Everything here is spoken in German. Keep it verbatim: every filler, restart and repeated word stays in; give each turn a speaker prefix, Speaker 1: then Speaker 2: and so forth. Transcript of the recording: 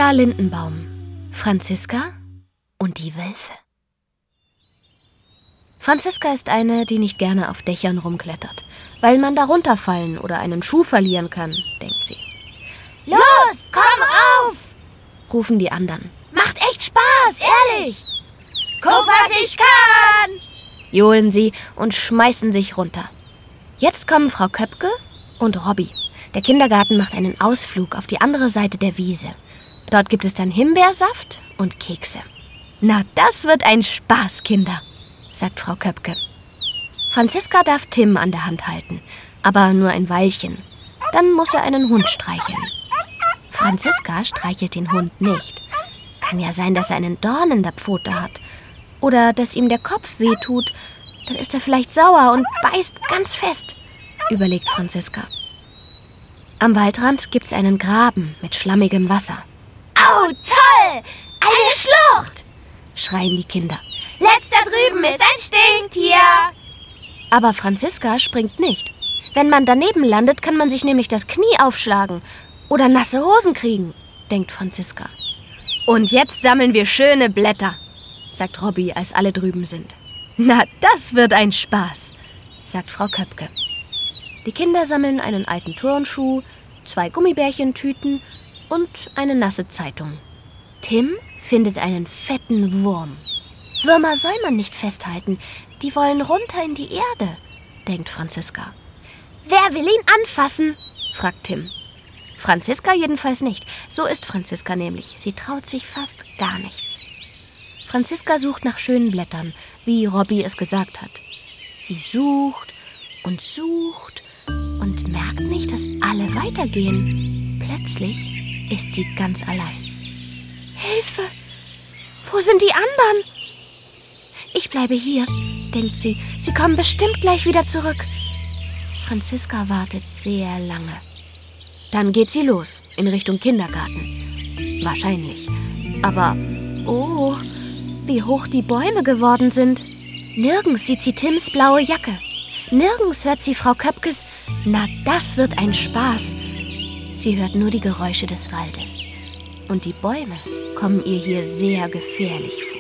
Speaker 1: Papa Lindenbaum, Franziska und die Wölfe. Franziska ist eine, die nicht gerne auf Dächern rumklettert, weil man da runterfallen oder einen Schuh verlieren kann, denkt sie.
Speaker 2: Los, komm rauf!
Speaker 1: Rufen die anderen.
Speaker 2: Macht echt Spaß, ehrlich! Guck, was ich kann!
Speaker 1: Johlen sie und schmeißen sich runter. Jetzt kommen Frau Köpke und Robby. Der Kindergarten macht einen Ausflug auf die andere Seite der Wiese. Dort gibt es dann Himbeersaft und Kekse. Na, das wird ein Spaß, Kinder, sagt Frau Köpke. Franziska darf Tim an der Hand halten, aber nur ein Weilchen. Dann muss er einen Hund streicheln. Franziska streichelt den Hund nicht. Kann ja sein, dass er einen Dorn in der Pfote hat. Oder dass ihm der Kopf wehtut. Dann ist er vielleicht sauer und beißt ganz fest, überlegt Franziska. Am Waldrand gibt's einen Graben mit schlammigem Wasser.
Speaker 2: Au, toll! Eine Schlucht!
Speaker 1: Schreien die Kinder.
Speaker 2: Letzt da drüben ist ein Stinktier!
Speaker 1: Aber Franziska springt nicht. Wenn man daneben landet, kann man sich nämlich das Knie aufschlagen oder nasse Hosen kriegen, denkt Franziska. Und jetzt sammeln wir schöne Blätter, sagt Robby, als alle drüben sind. Na, das wird ein Spaß, sagt Frau Köpke. Die Kinder sammeln einen alten Turnschuh, zwei Gummibärchentüten und eine nasse Zeitung. Tim findet einen fetten Wurm. Würmer soll man nicht festhalten, die wollen runter in die Erde, denkt Franziska.
Speaker 2: Wer will ihn anfassen?
Speaker 1: Fragt Tim. Franziska jedenfalls nicht. So ist Franziska nämlich. Sie traut sich fast gar nichts. Franziska sucht nach schönen Blättern, wie Robby es gesagt hat. Sie sucht und sucht und merkt nicht, dass alle weitergehen. Plötzlich ist sie ganz allein. Hilfe! Wo sind die anderen? Ich bleibe hier, denkt sie. Sie kommen bestimmt gleich wieder zurück. Franziska wartet sehr lange. Dann geht sie los, in Richtung Kindergarten. Wahrscheinlich. Aber, oh, wie hoch die Bäume geworden sind. Nirgends sieht sie Tims blaue Jacke. Nirgends hört sie Frau Köpkes, na, das wird ein Spaß. Sie hört nur die Geräusche des Waldes. Und die Bäume kommen ihr hier sehr gefährlich vor.